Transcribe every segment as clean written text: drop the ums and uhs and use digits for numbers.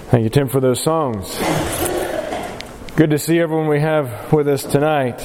Thank you, Tim, for those songs. Good to see everyone we have with us tonight.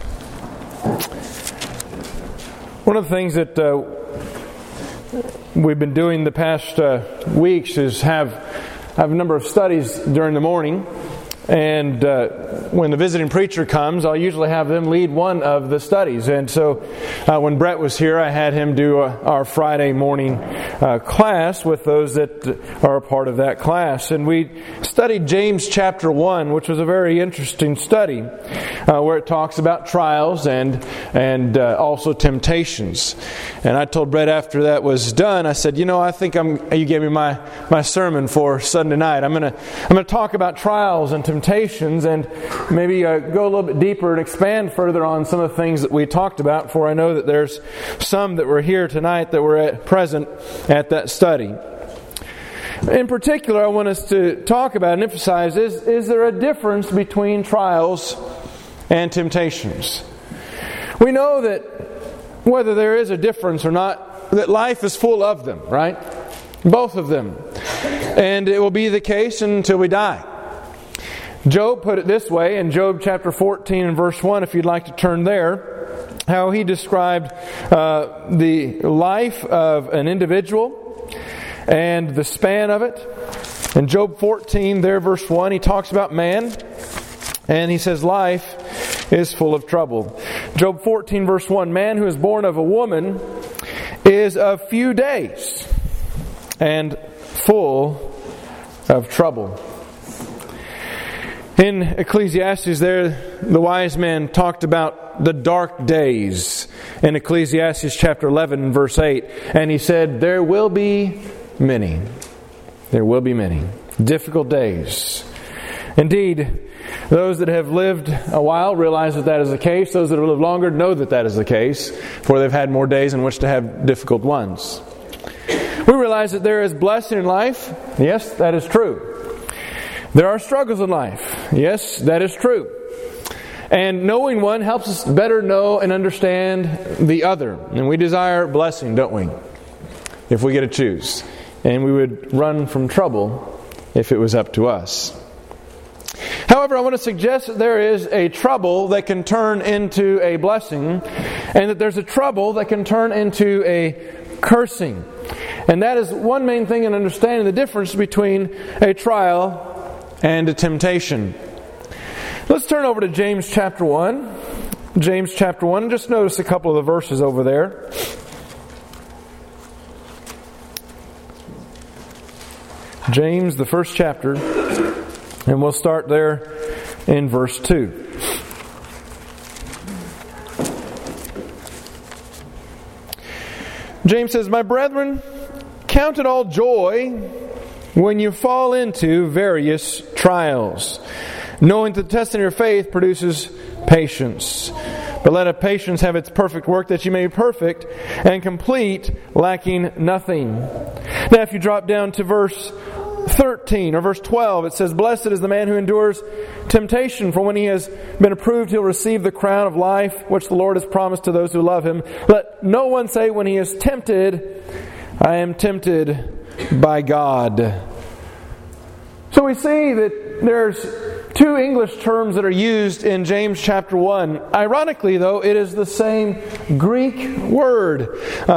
One of the things that we've been doing the past weeks is have a number of studies during the morning. And when the visiting preacher comes, I'll usually have them lead one of the studies. And so when Brett was here, I had him do our Friday morning class with those that are a part of that class. And we studied James chapter 1, which was a very interesting study, where it talks about trials and also temptations. And I told Brett after that was done, I said, I think you gave me my sermon for Sunday night. I'm gonna talk about trials and temptations and maybe go a little bit deeper and expand further on some of the things that we talked about, for I know that there's some that were here tonight that were present at that study. In particular, I want us to talk about and emphasize, is there a difference between trials and temptations? We know that whether there is a difference or not, that life is full of them, right? Both of them. And it will be the case until we die. Job put it this way in Job chapter 14 and verse 1, if you'd like to turn there, how he described the life of an individual and the span of it. In Job 14, there verse 1, he talks about man, and he says life is full of trouble. Job 14 verse 1, man who is born of a woman is of few days and full of trouble. In Ecclesiastes there, the wise man talked about the dark days in Ecclesiastes chapter 11 verse 8. And he said, there will be many difficult days. Indeed, those that have lived a while realize that is the case. Those that have lived longer know that is the case, for they've had more days in which to have difficult ones. We realize that there is blessing in life. Yes, that is true. There are struggles in life. Yes, that is true. And knowing one helps us better know and understand the other. And we desire blessing, don't we? If we get to choose. And we would run from trouble if it was up to us. However, I want to suggest that there is a trouble that can turn into a blessing, and that there's a trouble that can turn into a cursing. And that is one main thing in understanding the difference between a trial and a temptation. Let's turn over to James chapter 1. James chapter 1. Just notice a couple of the verses over there. James, the first chapter. And we'll start there in verse 2. James says, my brethren, count it all joy when you fall into various trials, knowing that the testing of your faith produces patience. But let a patience have its perfect work, that you may be perfect and complete, lacking nothing. Now if you drop down to verse 13 or verse 12, it says, blessed is the man who endures temptation, for when he has been approved, he'll receive the crown of life which the Lord has promised to those who love him. Let no one say when he is tempted, I am tempted by God. So we see that there's two English terms that are used in James chapter 1. Ironically, though, it is the same Greek word.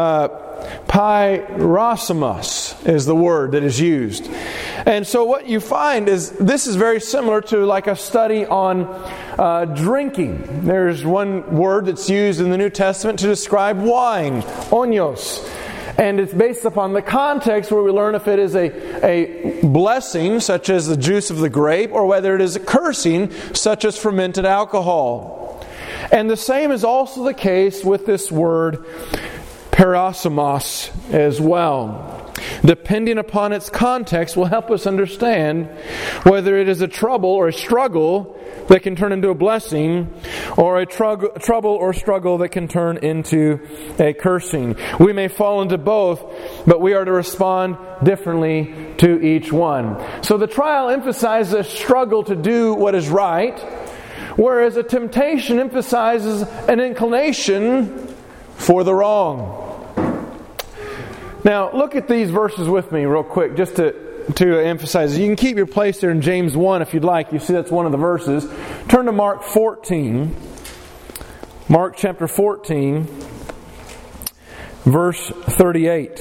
Pyrosomos is the word that is used. And so what you find is this is very similar to like a study on drinking. There's one word that's used in the New Testament to describe wine, onios. And it's based upon the context where we learn if it is a blessing, such as the juice of the grape, or whether it is a cursing, such as fermented alcohol. And the same is also the case with this word parosomos as well. Depending upon its context will help us understand whether it is a trouble or a struggle that can turn into a blessing, or a trouble or struggle that can turn into a cursing. We may fall into both, but we are to respond differently to each one. So the trial emphasizes a struggle to do what is right, whereas a temptation emphasizes an inclination for the wrong. Now, look at these verses with me real quick, just to to emphasize. You can keep your place there in James 1 if you'd like. You see that's one of the verses. Turn to Mark 14. Mark chapter 14, verse 38.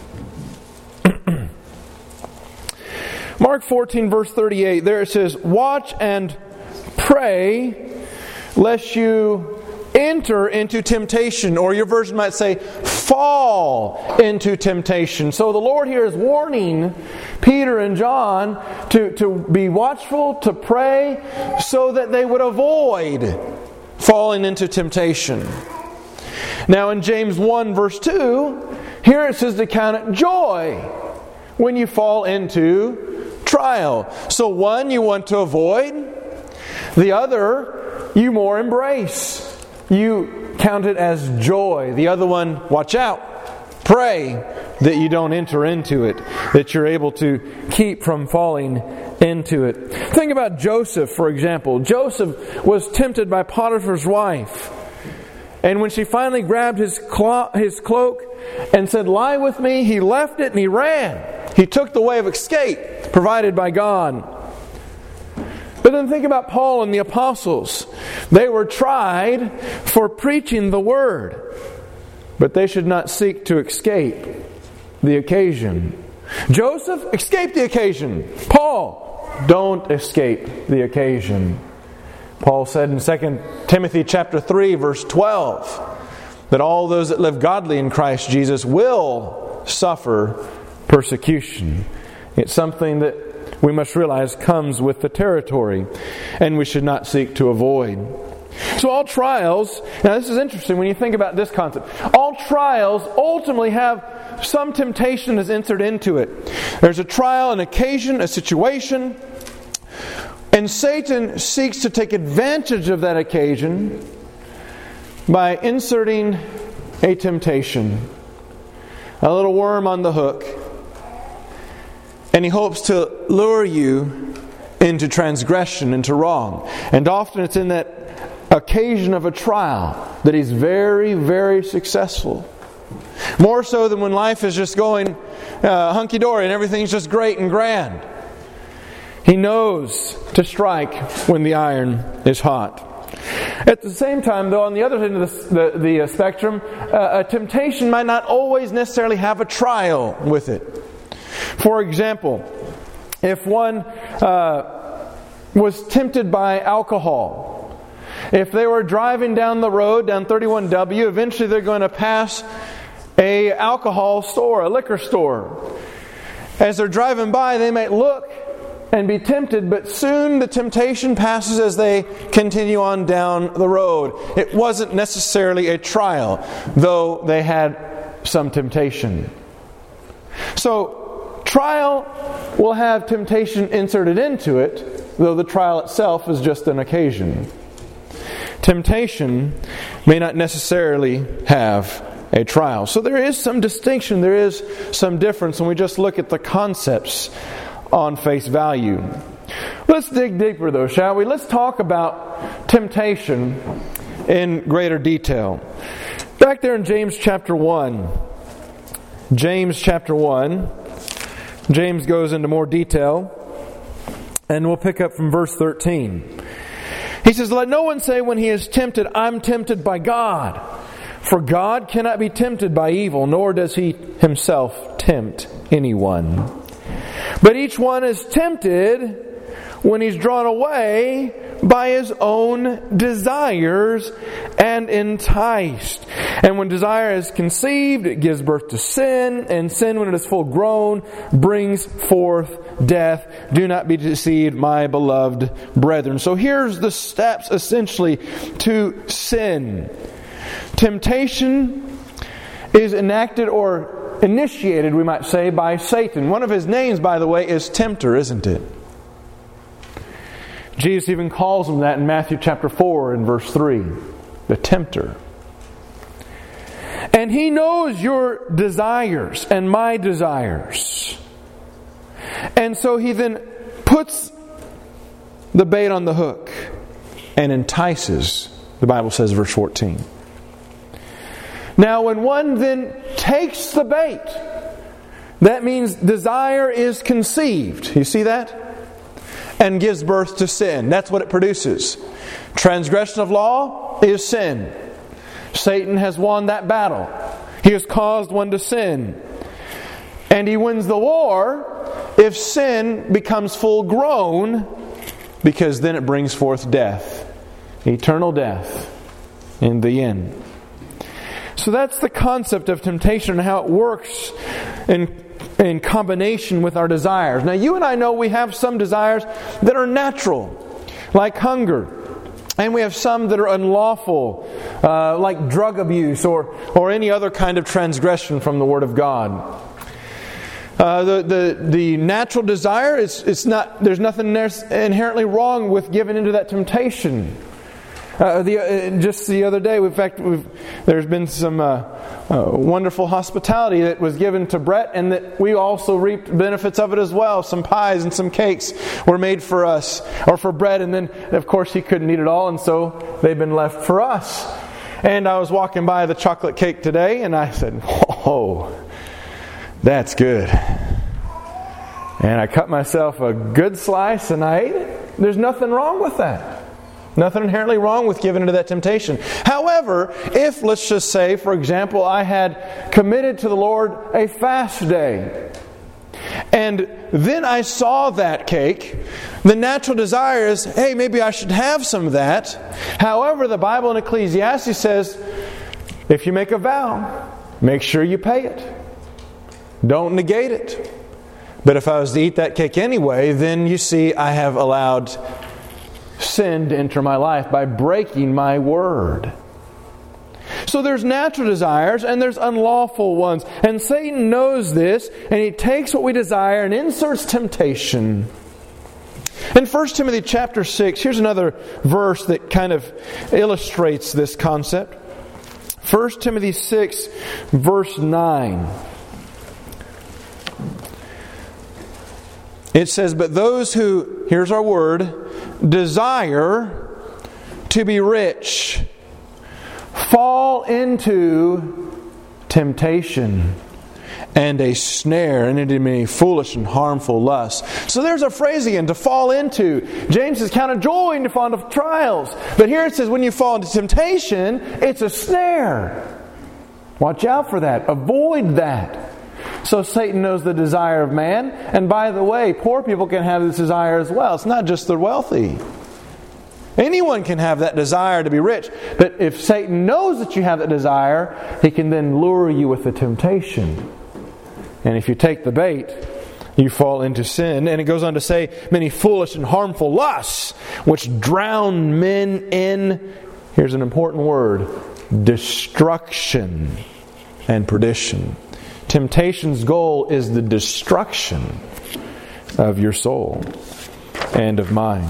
Mark 14, verse 38. There it says, "Watch and pray lest you enter into temptation," or your version might say, fall into temptation. So the Lord here is warning Peter and John to be watchful, to pray, so that they would avoid falling into temptation. Now in James 1 verse 2, here it says to count it joy when you fall into trial. So one you want to avoid, the other you more embrace. You count it as joy. The other one, watch out. Pray that you don't enter into it, that you're able to keep from falling into it. Think about Joseph, for example. Joseph was tempted by Potiphar's wife. And when she finally grabbed his cloak and said, "Lie with me," he left it and he ran. He took the way of escape provided by God. But then think about Paul and the apostles. They were tried for preaching the word, but they should not seek to escape the occasion. Joseph, escape the occasion. Paul, don't escape the occasion. Paul said in 2 Timothy chapter 3, verse 12, that all those that live godly in Christ Jesus will suffer persecution. It's something that we must realize comes with the territory, and we should not seek to avoid. So all trials, now this is interesting when you think about this concept. All trials ultimately have some temptation that's entered into it. There's a trial, an occasion, a situation, and Satan seeks to take advantage of that occasion by inserting a temptation, a little worm on the hook. And he hopes to lure you into transgression, into wrong. And often it's in that occasion of a trial that he's very, very successful. More so than when life is just going hunky-dory and everything's just great and grand. He knows to strike when the iron is hot. At the same time, though, on the other end of the spectrum, a temptation might not always necessarily have a trial with it. For example, if one was tempted by alcohol, if they were driving down the road, down 31W, eventually they're going to pass a alcohol store, a liquor store. As they're driving by, they might look and be tempted, but soon the temptation passes as they continue on down the road. It wasn't necessarily a trial, though they had some temptation. So, trial will have temptation inserted into it, though the trial itself is just an occasion. Temptation may not necessarily have a trial. So there is some distinction, there is some difference when we just look at the concepts on face value. Let's dig deeper though, shall we? Let's talk about temptation in greater detail. Back there in James chapter 1. James chapter 1. James goes into more detail, and we'll pick up from verse 13. He says, "Let no one say when he is tempted, 'I'm tempted by God.' For God cannot be tempted by evil, nor does He Himself tempt anyone. But each one is tempted when he's drawn away by his own desires and enticed. And when desire is conceived, it gives birth to sin, and sin, when it is full grown, brings forth death. Do not be deceived, my beloved brethren." So here's the steps essentially to sin. Temptation is enacted or initiated, we might say, by Satan. One of his names, by the way, is Tempter, isn't it? Jesus even calls him that in Matthew chapter 4 and verse 3. The tempter. And he knows your desires and my desires. And so he then puts the bait on the hook and entices, the Bible says, verse 14. Now when one then takes the bait That means desire is conceived. You see that? And gives birth to sin. That's what it produces. Transgression of law is sin. Satan has won that battle. He has caused one to sin. And he wins the war if sin becomes full grown, because then it brings forth death. Eternal death in the end. So that's the concept of temptation and how it works in combination with our desires. Now you and I know we have some desires that are natural, like hunger. And we have some that are unlawful, like drug abuse or any other kind of transgression from the Word of God. The natural desire, there's nothing inherently wrong with giving into that temptation. Just the other day, in fact, there's been some wonderful hospitality that was given to Brett, and that we also reaped benefits of it as well. Some pies and some cakes were made for us, or for Brett, and then, of course, he couldn't eat it all, and so they've been left for us. And I was walking by the chocolate cake today, and I said, "Oh, that's good." And I cut myself a good slice, and I ate it. There's nothing wrong with that. Nothing inherently wrong with giving into that temptation. However, if, let's just say, for example, I had committed to the Lord a fast day, and then I saw that cake, the natural desire is, hey, maybe I should have some of that. However, the Bible in Ecclesiastes says, if you make a vow, make sure you pay it. Don't negate it. But if I was to eat that cake anyway, then you see I have allowed sin to enter my life by breaking my word. So there's natural desires and there's unlawful ones. And Satan knows this, and he takes what we desire and inserts temptation. In 1 Timothy chapter 6, here's another verse that kind of illustrates this concept. 1 Timothy 6, verse 9. It says, "But those who," here's our word, "desire to be rich fall into temptation and a snare, and into many foolish and harmful lusts." So there's a phrase again, to fall into. James says, count it joy when you fall into trials. But here it says, when you fall into temptation, it's a snare. Watch out for that. Avoid that. So Satan knows the desire of man. And by the way, poor people can have this desire as well. It's not just the wealthy. Anyone can have that desire to be rich. But if Satan knows that you have that desire, he can then lure you with the temptation. And if you take the bait, you fall into sin. And it goes on to say, many foolish and harmful lusts, which drown men in, here's an important word, destruction and perdition. Temptation's goal is the destruction of your soul and of mine.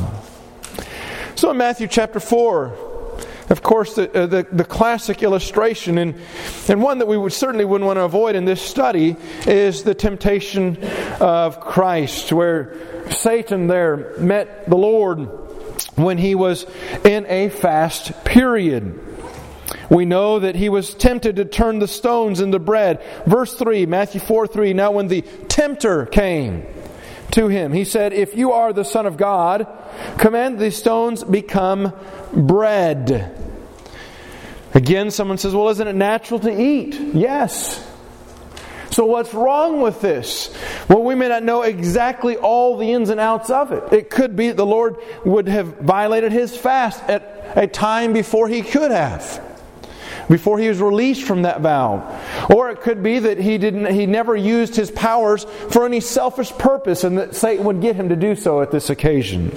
So in Matthew chapter 4, of course, the classic illustration, and one that we certainly wouldn't want to avoid in this study, is the temptation of Christ, where Satan there met the Lord when he was in a fast period. We know that he was tempted to turn the stones into bread. Verse 3, Matthew 4:3, "Now when the tempter came to him, he said, 'If you are the Son of God, command these stones become bread.'" Again, someone says, well, isn't it natural to eat? Yes. So what's wrong with this? Well, we may not know exactly all the ins and outs of it. It could be that the Lord would have violated his fast at a time before he could have, before he was released from that vow. Or it could be that he never used his powers for any selfish purpose, and that Satan would get him to do so at this occasion.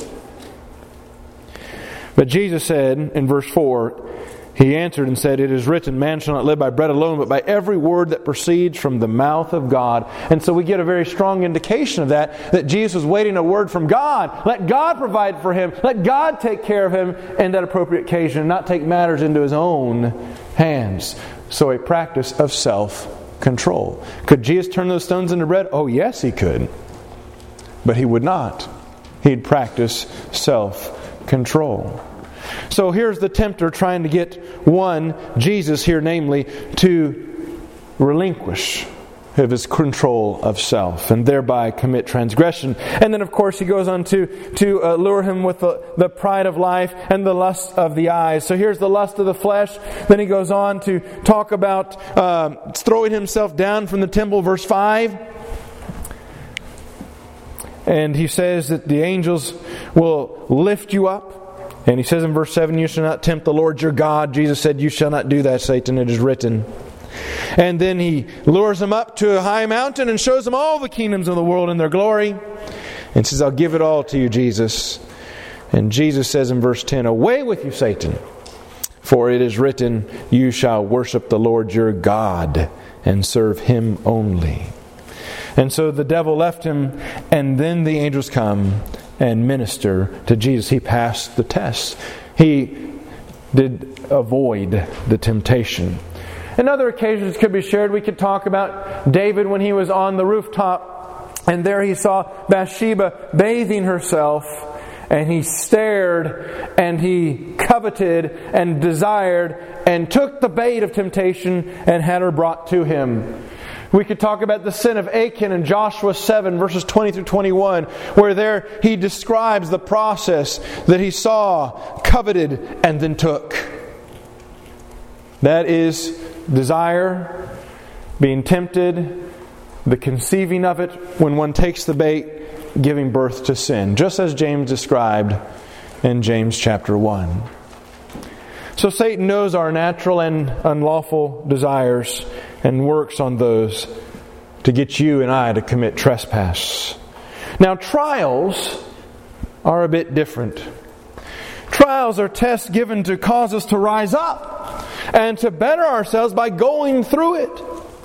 But Jesus said in verse 4, he answered and said, "It is written, man shall not live by bread alone, but by every word that proceeds from the mouth of God." And so we get a very strong indication of that Jesus was waiting a word from God. Let God provide for him. Let God take care of him in that appropriate occasion, and not take matters into his own hands. So a practice of self-control. Could Jesus turn those stones into bread? Oh yes, he could. But he would not. He'd practice self-control. So here's the tempter trying to get Jesus here namely, to relinquish of his control of self, and thereby commit transgression. And then, of course, he goes on to lure him with the pride of life and the lust of the eyes. So here's the lust of the flesh. Then he goes on to talk about throwing himself down from the temple, verse 5. And he says that the angels will lift you up. And he says in verse 7, you shall not tempt the Lord your God. Jesus said, you shall not do that, Satan, it is written. And then he lures him up to a high mountain and shows him all the kingdoms of the world and their glory. And says, I'll give it all to you, Jesus. And Jesus says in verse 10, away with you, Satan. For it is written, you shall worship the Lord your God and serve Him only. And so the devil left him, and then the angels come and minister to Jesus. He passed the test. He did avoid the temptation. And other occasions could be shared. We could talk about David when he was on the rooftop, and there he saw Bathsheba bathing herself, and he stared, and he coveted and desired, and took the bait of temptation and had her brought to him. We could talk about the sin of Achan in Joshua 7, verses 20 through 21, where there he describes the process that he saw, coveted, and then took. That is desire, being tempted, the conceiving of it when one takes the bait, giving birth to sin, just as James described in James chapter 1. So Satan knows our natural and unlawful desires and works on those to get you and I to commit trespass. Now, trials are a bit different. Trials are tests given to cause us to rise up and to better ourselves by going through it.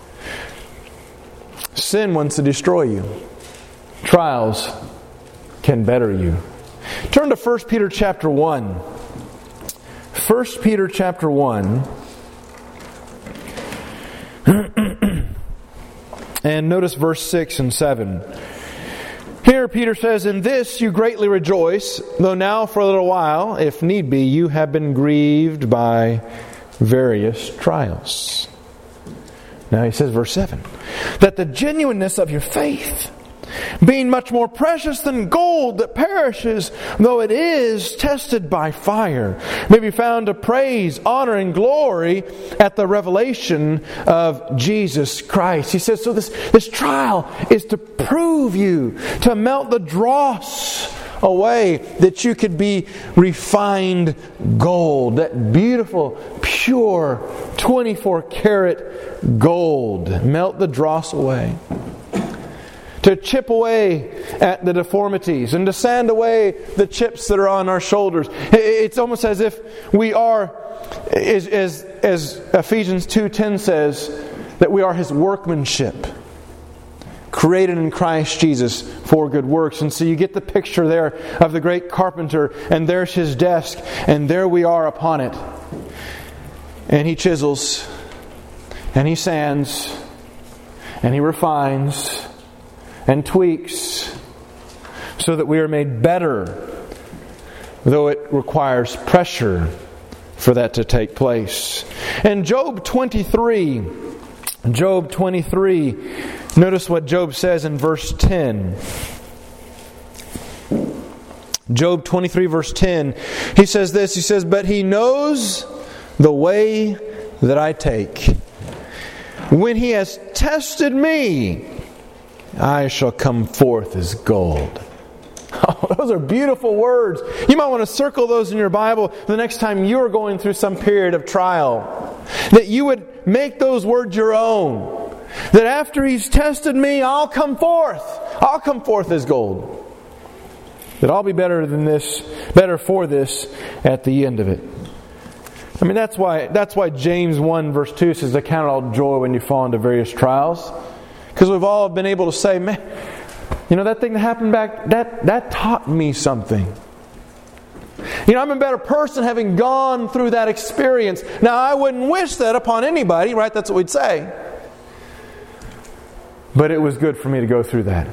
Sin wants to destroy you. Trials can better you. Turn to 1 Peter chapter 1. 1 Peter chapter 1. And notice verse 6 and 7. Here Peter says, in this you greatly rejoice, though now for a little while, if need be, you have been grieved by various trials. Now he says, verse 7, that the genuineness of your faith, being much more precious than gold that perishes, though it is tested by fire, may be found to praise, honor, and glory at the revelation of Jesus Christ. He says, so this trial is to prove you, to melt the dross away, that you could be refined gold, that beautiful, pure, 24-karat gold. Melt the dross away. To chip away at the deformities and to sand away the chips that are on our shoulders. It's almost as if we are, as Ephesians 2:10 says, that we are His workmanship, created in Christ Jesus for good works. And so you get the picture there of the great carpenter, and there's his desk, and there we are upon it. And he chisels, and he sands, and he refines, and tweaks, so that we are made better, though it requires pressure for that to take place. And Job 23, notice what Job says in verse 10. Job 23 verse 10, he says this, he says, but He knows the way that I take. When He has tested me, I shall come forth as gold. Oh, those are beautiful words. You might want to circle those in your Bible the next time you're going through some period of trial. That you would make those words your own. That after He's tested me, I'll come forth. I'll come forth as gold. That I'll be better than this, better for this at the end of it. I mean, that's why James 1 verse 2 says, count it all joy when you fall into various trials. Because we've all been able to say, man, you know, that thing that happened back, that taught me something. You know, I'm a better person having gone through that experience. Now, I wouldn't wish that upon anybody, right? That's what we'd say. But it was good for me to go through that.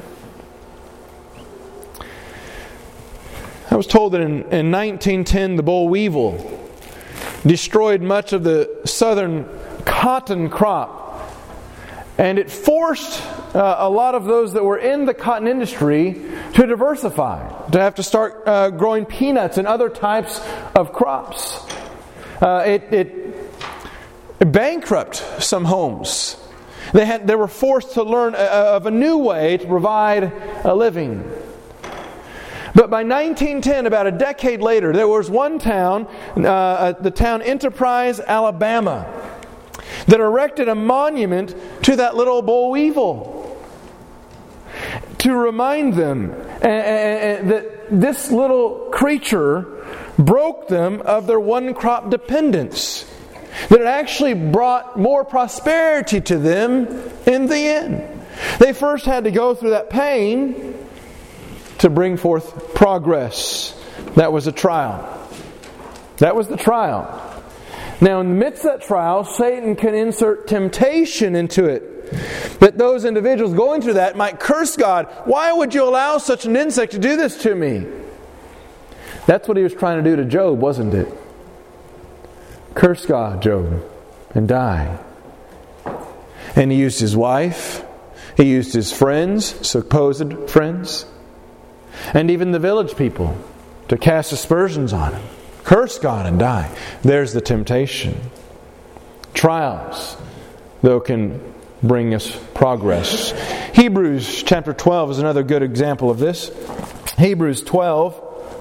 I was told that in 1910, the boll weevil destroyed much of the southern cotton crop. And it forced a lot of those that were in the cotton industry to diversify, to have to start growing peanuts and other types of crops. It bankrupted some homes. They were forced to learn of a new way to provide a living. But by 1910, about a decade later, there was one town, the town Enterprise, Alabama, that erected a monument to that little boll weevil to remind them that this little creature broke them of their one-crop dependence. That it actually brought more prosperity to them in the end. They first had to go through that pain to bring forth progress. That was a trial. That was the trial. Now, in the midst of that trial, Satan can insert temptation into it. That those individuals going through that might curse God. Why would you allow such an insect to do this to me? That's what he was trying to do to Job, wasn't it? Curse God, Job, and die. And he used his wife. He used his friends, supposed friends, and even the village people to cast aspersions on him. Curse God and die. There's the temptation. Trials, though, can bring us progress. Hebrews chapter 12 is another good example of this. Hebrews 12.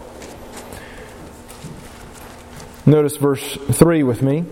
Notice verse 3 with me.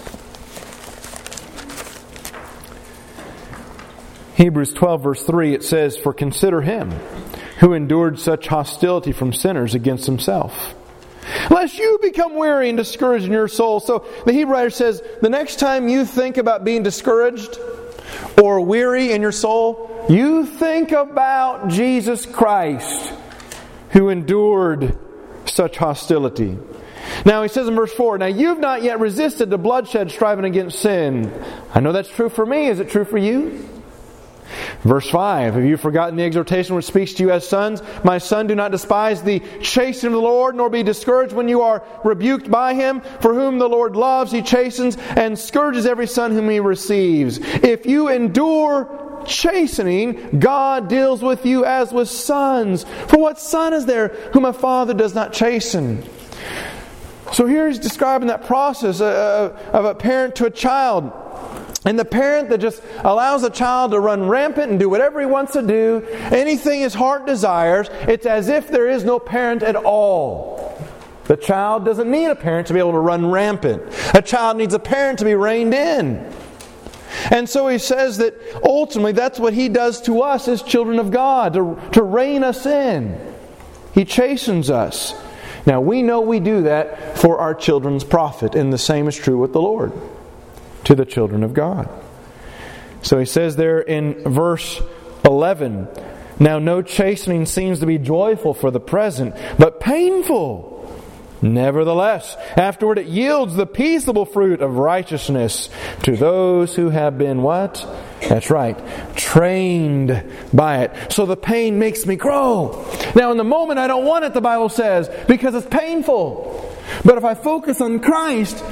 Hebrews 12 verse 3, it says, "For consider him who endured such hostility from sinners against himself, lest you become weary and discouraged in your soul." So the Hebrew writer says, the next time you think about being discouraged or weary in your soul, you think about Jesus Christ who endured such hostility. Now he says in verse 4, "Now you've not yet resisted the bloodshed striving against sin." I know that's true for me. Is it true for you? Verse 5, "Have you forgotten the exhortation which speaks to you as sons? My son, do not despise the chastening of the Lord, nor be discouraged when you are rebuked by him. For whom the Lord loves, he chastens, and scourges every son whom he receives. If you endure chastening, God deals with you as with sons. For what son is there whom a father does not chasten?" So here he's describing that process of a parent to a child. And the parent that just allows the child to run rampant and do whatever he wants to do, anything his heart desires, it's as if there is no parent at all. The child doesn't need a parent to be able to run rampant. A child needs a parent to be reined in. And so he says that ultimately that's what he does to us as children of God, to rein us in. He chastens us. Now we know we do that for our children's profit, and the same is true with the Lord, to the children of God. So he says there in verse 11, "Now no chastening seems to be joyful for the present, but painful. Nevertheless, afterward it yields the peaceable fruit of righteousness to those who have been" what? That's right, trained by it. So the pain makes me grow. Now in the moment I don't want it, the Bible says, because it's painful. But if I focus on Christ,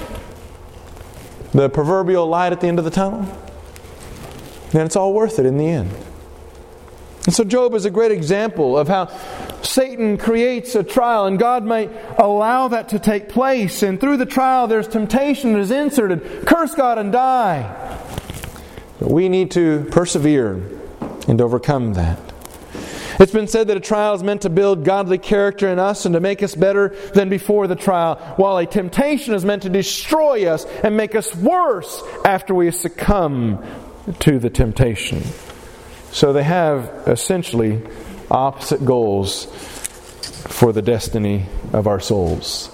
the proverbial light at the end of the tunnel, then it's all worth it in the end. And so Job is a great example of how Satan creates a trial, and God might allow that to take place. And through the trial there's temptation that is inserted. Curse God and die. But we need to persevere and overcome that. It's been said that a trial is meant to build godly character in us and to make us better than before the trial, while a temptation is meant to destroy us and make us worse after we succumb to the temptation. So they have essentially opposite goals for the destiny of our souls.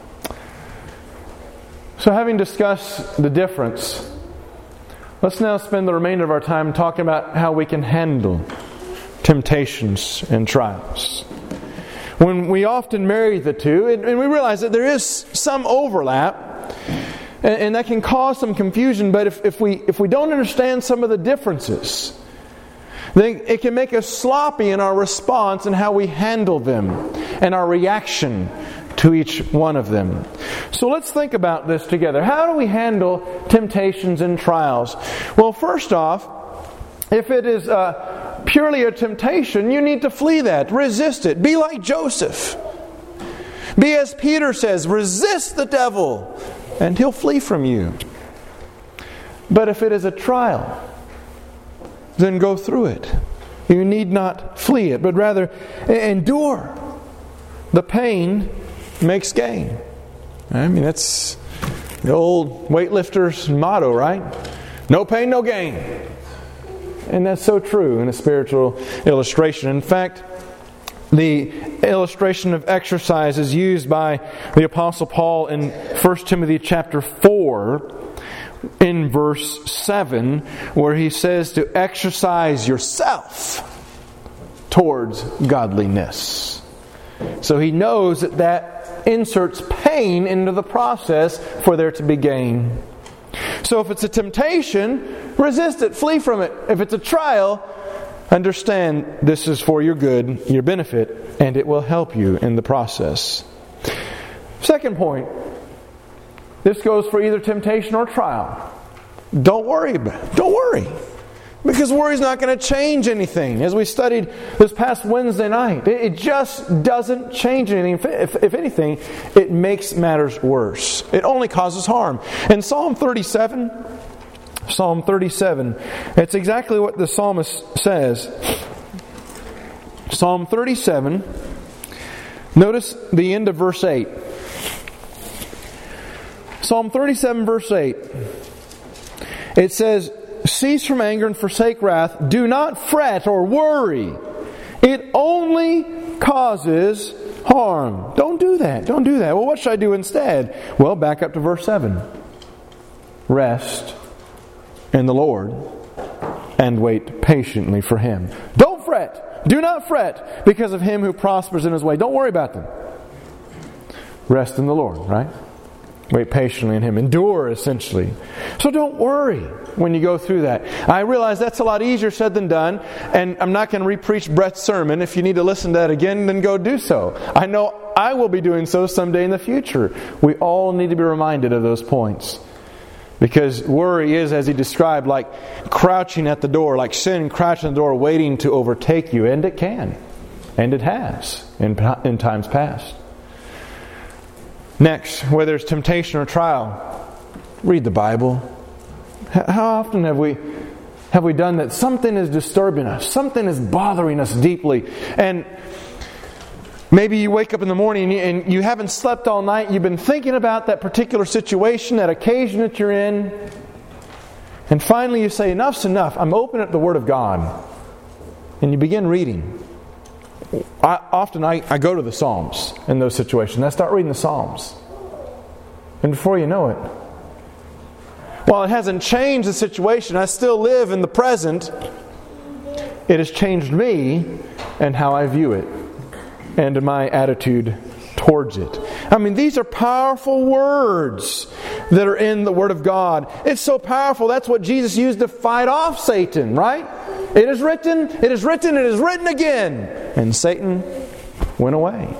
So having discussed the difference, let's now spend the remainder of our time talking about how we can handle temptations and trials. When we often marry the two, and we realize that there is some overlap, and that can cause some confusion, but if we don't understand some of the differences, then it can make us sloppy in our response and how we handle them and our reaction to each one of them. So let's think about this together. How do we handle temptations and trials? Well, first off, If it is purely a temptation, you need to flee that. Resist it. Be like Joseph. Be as Peter says, resist the devil, and he'll flee from you. But if it is a trial, then go through it. You need not flee it, but rather endure. The pain makes gain. I mean, that's the old weightlifter's motto, right? No pain, no gain. And that's so true in a spiritual illustration. In fact, the illustration of exercise is used by the Apostle Paul in 1 Timothy chapter 4 in verse 7, where he says to exercise yourself towards godliness. So he knows that inserts pain into the process for there to be gain. So if it's a temptation, resist it, flee from it. If it's a trial, understand this is for your good, your benefit, and it will help you in the process. Second point, this goes for either temptation or trial. Don't worry about it. Don't worry. Because worry is not going to change anything. As we studied this past Wednesday night, it just doesn't change anything. If anything, it makes matters worse. It only causes harm. In Psalm 37, it's exactly what the psalmist says. Psalm 37, notice the end of verse 8. Psalm 37, verse 8. It says, cease from anger and forsake wrath. Do not fret or worry. It only causes harm. Don't do that. Don't do that. Well, what should I do instead? Well, back up to verse 7. Rest in the Lord and wait patiently for Him. Don't fret. Do not fret because of him who prospers in his way. Don't worry about them. Rest in the Lord, right? Wait patiently in Him. Endure, essentially. So don't worry when you go through that. I realize that's a lot easier said than done, and I'm not going to re-preach Brett's sermon. If you need to listen to that again, then go do so. I know I will be doing so someday in the future. We all need to be reminded of those points. Because worry is, as he described, like crouching at the door, like sin crouching at the door waiting to overtake you. And it can. And it has in times past. Next, whether it's temptation or trial, read the Bible. How often have we done that? Something is disturbing us. Something is bothering us deeply. And maybe you wake up in the morning and you haven't slept all night. You've been thinking about that particular situation, that occasion that you're in. And finally you say, enough's enough. I'm opening up the Word of God. And you begin reading. I go to the Psalms in those situations. I start reading the Psalms. And before you know it, while it hasn't changed the situation, I still live in the present. It has changed me and how I view it and my attitude towards it. I mean, these are powerful words that are in the Word of God. It's so powerful. That's what Jesus used to fight off Satan, right? It is written, it is written, it is written again. And Satan went away.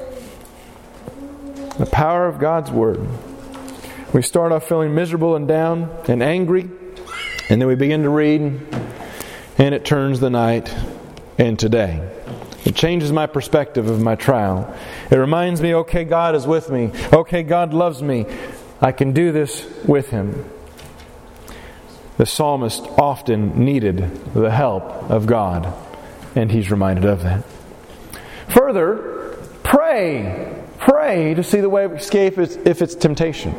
The power of God's Word. We start off feeling miserable and down and angry, and then we begin to read, and it turns the night into day. It changes my perspective of my trial. It reminds me, okay, God is with me. Okay, God loves me. I can do this with Him. The psalmist often needed the help of God, and he's reminded of that. Further, pray. Pray to see the way of escape if it's temptation.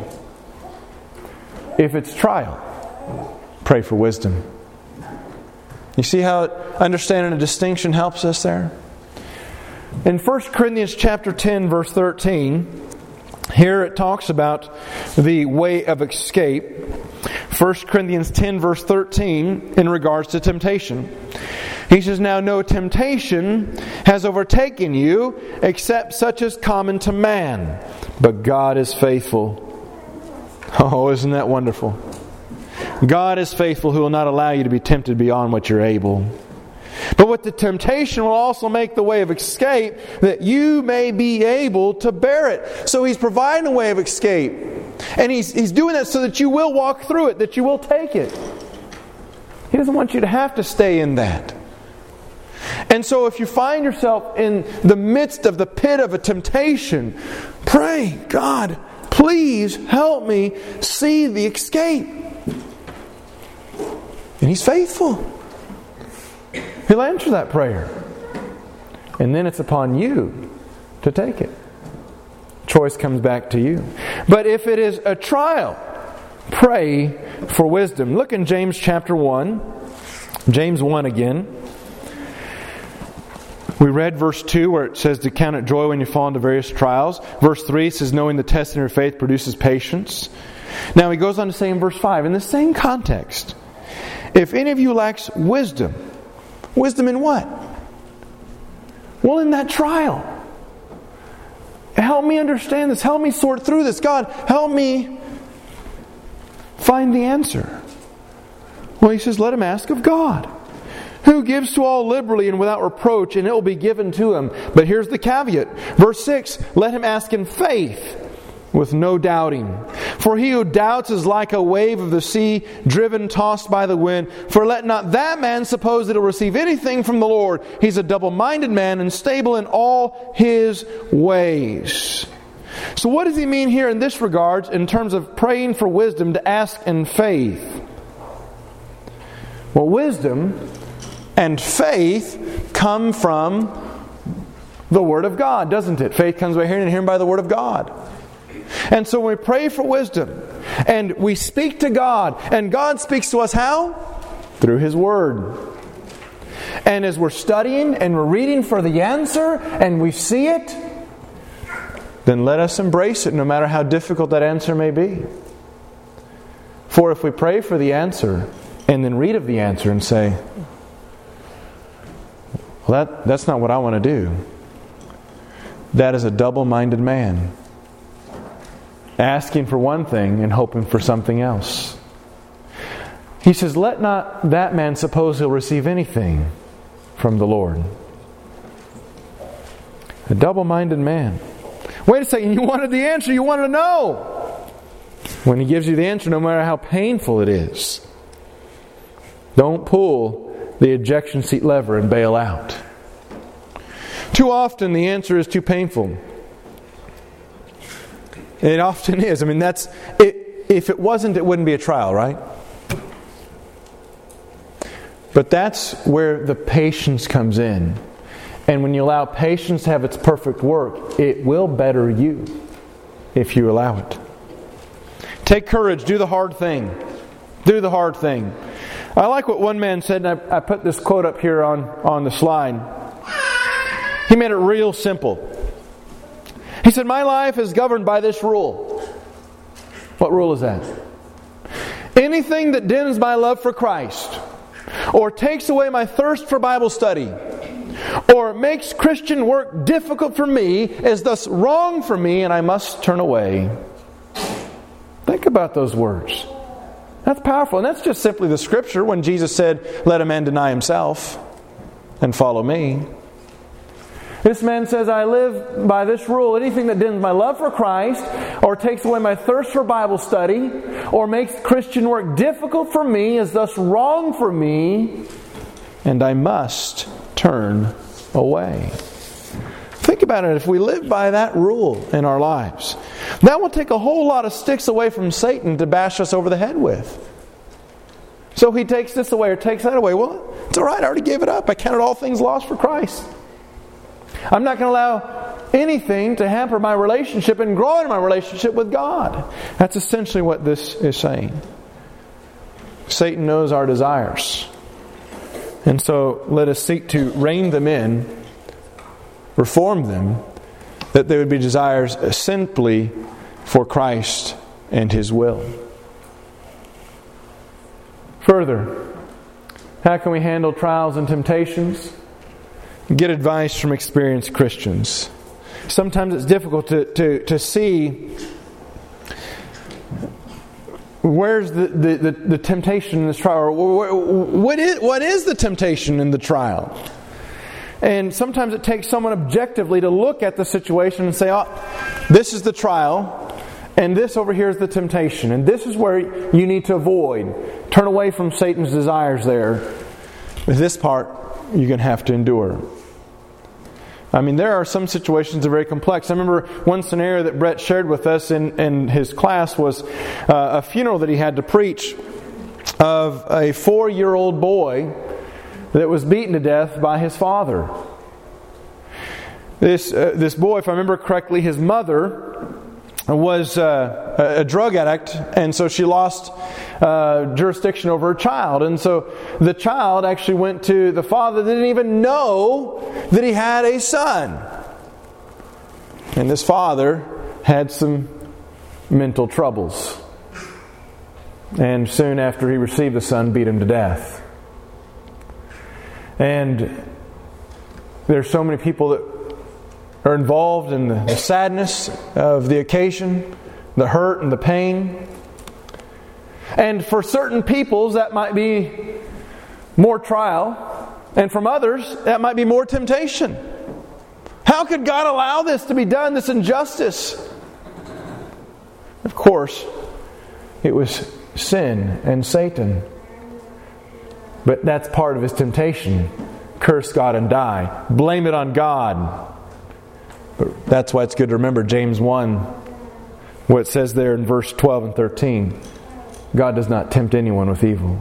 If it's trial, pray for wisdom. You see how understanding a distinction helps us there? In 1 Corinthians chapter 10, verse 13, here it talks about the way of escape. 1 Corinthians 10, verse 13, in regards to temptation. He says, now no temptation has overtaken you except such as common to man. But God is faithful. Oh, isn't that wonderful? God is faithful, who will not allow you to be tempted beyond what you're able. But with the temptation will also make the way of escape, that you may be able to bear it. So He's providing a way of escape. And He's doing that so that you will walk through it, that you will take it. He doesn't want you to have to stay in that. And so if you find yourself in the midst of the pit of a temptation, pray, God, please help me see the escape. And He's faithful. He'll answer that prayer. And then it's upon you to take it. Choice comes back to you. But if it is a trial, pray for wisdom. Look in James chapter 1. James 1 again. We read verse 2 where it says to count it joy when you fall into various trials. Verse 3 says knowing the testing of your faith produces patience. Now he goes on to say in verse 5, in the same context, if any of you lacks wisdom, wisdom in what? Well, in that trial. Help me understand this. Help me sort through this. God, help me find the answer. Well, he says, let him ask of God, who gives to all liberally and without reproach, and it will be given to him. But here's the caveat. Verse 6, let him ask in faith, with no doubting. For he who doubts is like a wave of the sea, driven, tossed by the wind. For let not that man suppose that he'll receive anything from the Lord. He's a double-minded man, unstable in all his ways. So what does he mean here in this regard, in terms of praying for wisdom to ask in faith? Well, wisdom and faith come from the Word of God, doesn't it? Faith comes by hearing, and hearing by the Word of God. And so when we pray for wisdom, and we speak to God, and God speaks to us how? Through His Word. And as we're studying and we're reading for the answer, and we see it, then let us embrace it no matter how difficult that answer may be. For if we pray for the answer, and then read of the answer and say, well, that's not what I want to do. That is a double-minded man, asking for one thing and hoping for something else. He says, let not that man suppose he'll receive anything from the Lord. A double-minded man. Wait a second, you wanted the answer, you wanted to know. When He gives you the answer, no matter how painful it is, don't pull the ejection seat lever and bail out. Too often the answer is too painful. It often is. I mean, that's it. If it wasn't, it wouldn't be a trial, right? But that's where the patience comes in. And when you allow patience to have its perfect work, it will better you if you allow it. Take courage. Do the hard thing. Do the hard thing. I like what one man said, and I put this quote up here on the slide. He made it real simple. He said, my life is governed by this rule. What rule is that? Anything that dims my love for Christ, or takes away my thirst for Bible study, or makes Christian work difficult for me, is thus wrong for me, and I must turn away. Think about those words. That's powerful. And that's just simply the Scripture when Jesus said, let a man deny himself and follow me. This man says, I live by this rule. Anything that dims my love for Christ, or takes away my thirst for Bible study, or makes Christian work difficult for me, is thus wrong for me, and I must turn away. Think about it. If we live by that rule in our lives, that will take a whole lot of sticks away from Satan to bash us over the head with. So he takes this away or takes that away. Well, it's all right. I already gave it up. I counted all things lost for Christ. I'm not going to allow anything to hamper my relationship and grow in my relationship with God. That's essentially what this is saying. Satan knows our desires. And so let us seek to rein them in, reform them, that they would be desires simply for Christ and His will. Further, how can we handle trials and temptations? Get advice from experienced Christians. Sometimes it's difficult to see where's the temptation in this trial. What is the temptation in the trial? And sometimes it takes someone objectively to look at the situation and say, oh, this is the trial, And this over here is the temptation. And this is where you need to avoid. Turn away from Satan's desires there. This part you're going to have to endure. I mean, there are some situations that are very complex. I remember one scenario that Brett shared with us in his class was a funeral that he had to preach of a 4-year-old boy that was beaten to death by his father. This boy, if I remember correctly, his mother was a drug addict, and so she lost jurisdiction over her child. And so the child actually went to the father that didn't even know that he had a son. And this father had some mental troubles. And soon after he received the son, beat him to death. And there's so many people that are involved in the sadness of the occasion, the hurt and the pain. And for certain peoples that might be more trial, and from others that might be more temptation. How could God allow this to be done, this injustice? Of course, it was sin and Satan. But that's part of his temptation. Curse God and die. Blame it on God. But that's why it's good to remember James 1, what it says there in verse 12 and 13. God does not tempt anyone with evil.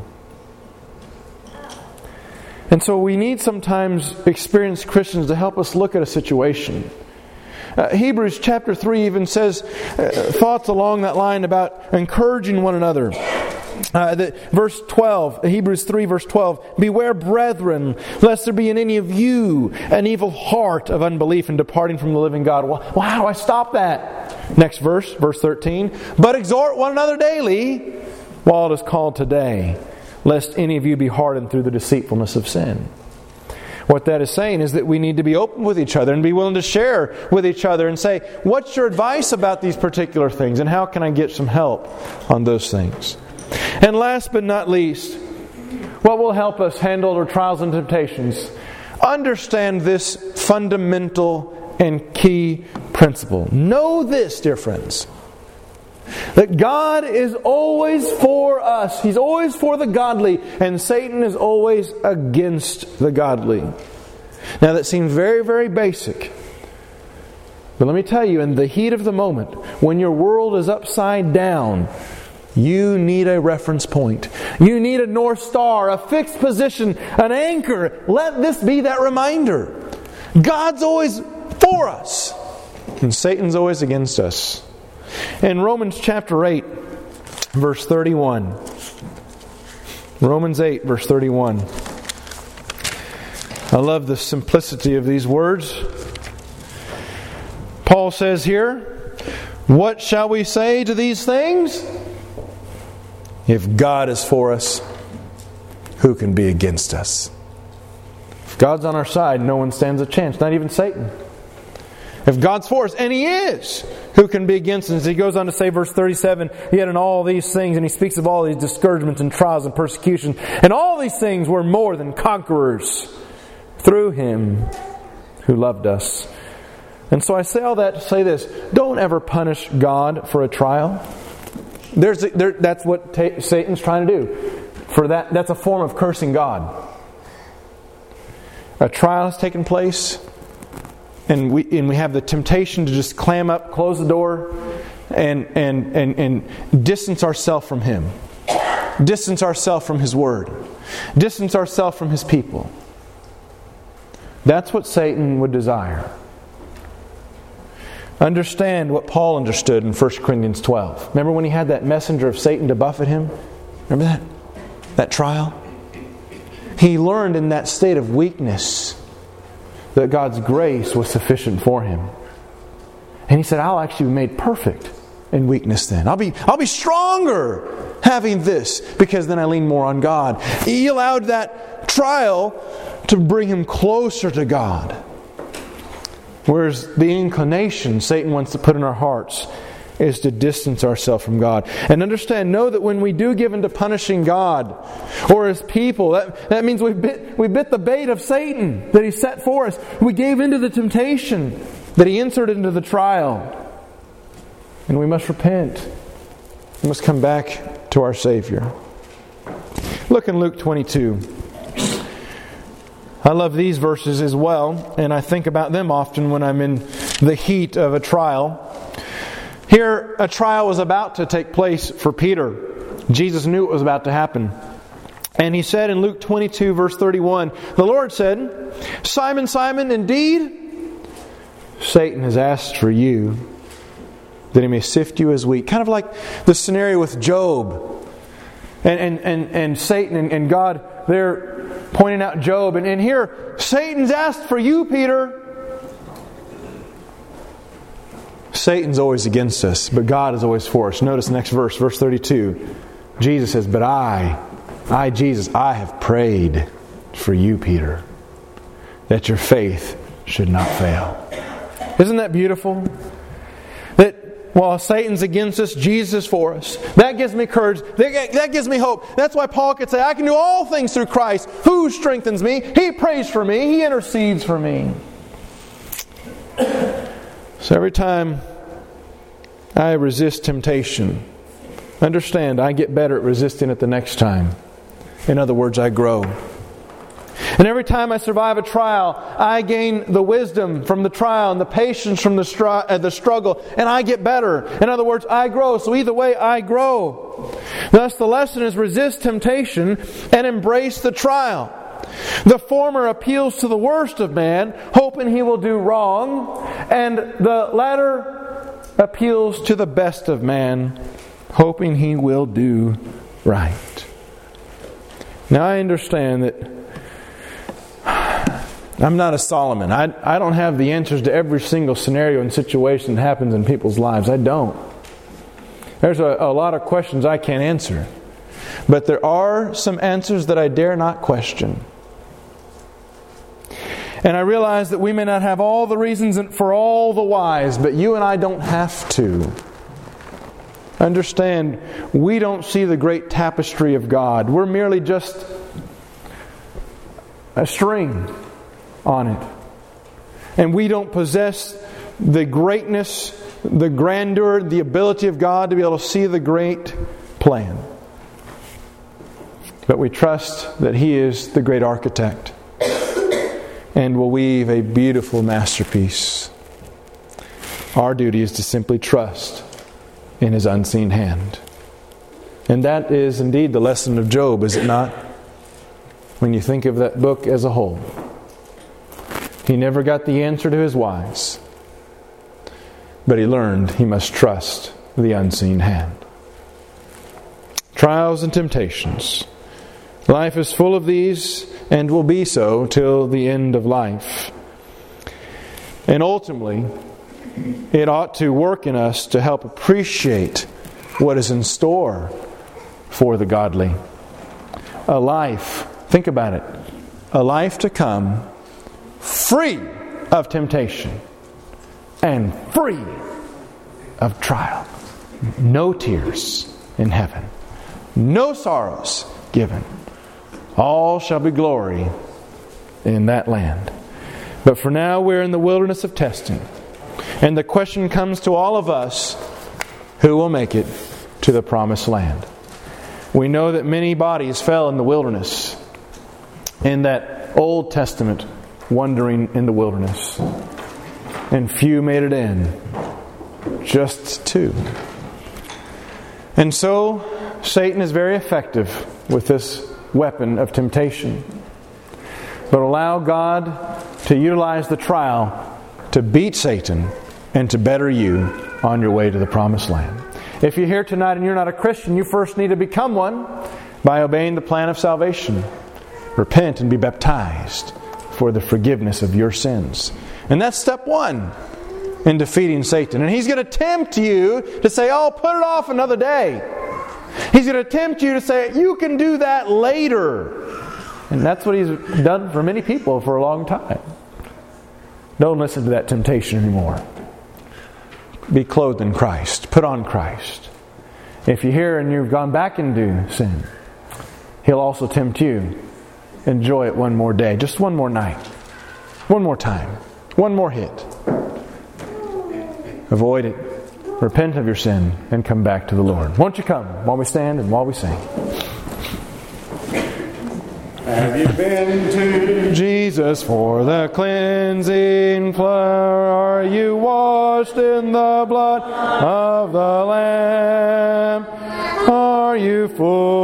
And so we need sometimes experienced Christians to help us look at a situation. Hebrews chapter 3 even says thoughts along that line about encouraging one another. Verse 12, Hebrews 3 verse 12, beware, brethren, lest there be in any of you an evil heart of unbelief and departing from the living God. Well, how do I stop that? Next verse 13, but exhort one another daily while it is called today, lest any of you be hardened through the deceitfulness of sin. What that is saying is that we need to be open with each other and be willing to share with each other and say, what's your advice about these particular things and how can I get some help on those things? And last but not least, what will help us handle our trials and temptations? Understand this fundamental and key principle. Know this, dear friends, that God is always for us. He's always for the godly, and Satan is always against the godly. Now that seems very, very basic. But let me tell you, in the heat of the moment, when your world is upside down, you need a reference point. You need a North Star, a fixed position, an anchor. Let this be that reminder. God's always for us, and Satan's always against us. In Romans chapter 8, verse 31. Romans 8, verse 31. I love the simplicity of these words. Paul says here, what shall we say to these things? If God is for us, who can be against us? If God's on our side, no one stands a chance, not even Satan. If God's for us, and He is, who can be against us? He goes on to say, verse 37, yet in all these things, and he speaks of all these discouragements and trials and persecutions, and all these things were more than conquerors through Him who loved us. And so I say all that to say this, don't ever punish God for a trial. That's what Satan's trying to do. That's a form of cursing God. A trial has taken place, and we have the temptation to just clam up, close the door, and distance ourselves from Him. Distance ourselves from His Word. Distance ourselves from His people. That's what Satan would desire. Understand what Paul understood in 1 Corinthians 12. Remember when he had that messenger of Satan to buffet him? Remember that? That trial? He learned in that state of weakness that God's grace was sufficient for him. And he said, I'll actually be made perfect in weakness then. I'll be stronger having this because then I lean more on God. He allowed that trial to bring him closer to God. Whereas the inclination Satan wants to put in our hearts is to distance ourselves from God. And know that when we do give into punishing God or His people, that means we bit the bait of Satan that he set for us. We gave into the temptation that he inserted into the trial. And we must repent. We must come back to our Savior. Look in Luke 22. I love these verses as well, and I think about them often when I'm in the heat of a trial. Here, a trial was about to take place for Peter. Jesus knew it was about to happen. And He said in Luke 22, verse 31, the Lord said, Simon, Simon, indeed, Satan has asked for you, that he may sift you as wheat. Kind of like the scenario with Job. And Satan and God, they're pointing out Job. And here, Satan's asked for you, Peter. Satan's always against us, but God is always for us. Notice the next verse, verse 32. Jesus says, but I, Jesus, I have prayed for you, Peter, that your faith should not fail. Isn't that beautiful? That while Satan's against us, Jesus is for us. That gives me courage. That gives me hope. That's why Paul could say, I can do all things through Christ who strengthens me. He prays for me. He intercedes for me. So every time I resist temptation, understand, I get better at resisting it the next time. In other words, I grow. And every time I survive a trial, I gain the wisdom from the trial and the patience from the struggle, and I get better. In other words, I grow. So either way, I grow. Thus, the lesson is resist temptation and embrace the trial. The former appeals to the worst of man, hoping he will do wrong, and the latter appeals to the best of man, hoping he will do right. Now, I understand that I'm not a Solomon. I don't have the answers to every single scenario and situation that happens in people's lives. I don't. There's a lot of questions I can't answer. But there are some answers that I dare not question. And I realize that we may not have all the reasons for all the whys, but you and I don't have to. Understand, we don't see the great tapestry of God. We're merely just a string on it. And we don't possess the greatness, the grandeur, the ability of God to be able to see the great plan. But we trust that He is the great architect and will weave a beautiful masterpiece. Our duty is to simply trust in His unseen hand. And that is indeed the lesson of Job, is it not? When you think of that book as a whole. He never got the answer to his whys, but he learned he must trust the unseen hand. Trials and temptations. Life is full of these and will be so till the end of life. And ultimately, it ought to work in us to help appreciate what is in store for the godly. A life, think about it, a life to come free of temptation and free of trial. No tears in heaven. No sorrows given. All shall be glory in that land. But for now we're in the wilderness of testing. And the question comes to all of us, who will make it to the promised land? We know that many bodies fell in the wilderness. In that Old Testament wandering in the wilderness. And few made it in. Just 2. And so, Satan is very effective with this weapon of temptation. But allow God to utilize the trial to beat Satan and to better you on your way to the promised land. If you're here tonight and you're not a Christian, you first need to become one by obeying the plan of salvation. Repent and be baptized for the forgiveness of your sins. And that's step 1 in defeating Satan. And he's going to tempt you to say, oh, put it off another day. He's going to tempt you to say, you can do that later. And that's what he's done for many people for a long time. Don't listen to that temptation anymore. Be clothed in Christ. Put on Christ. If you're here and you've gone back into sin, He'll also tempt you. Enjoy it one more day. Just one more night. One more time. One more hit. Avoid it. repent of your sin, and come back to the Lord. Won't you come while we stand and while we sing? Have you been to Jesus for the cleansing flood? Are you washed in the blood of the Lamb? Are you full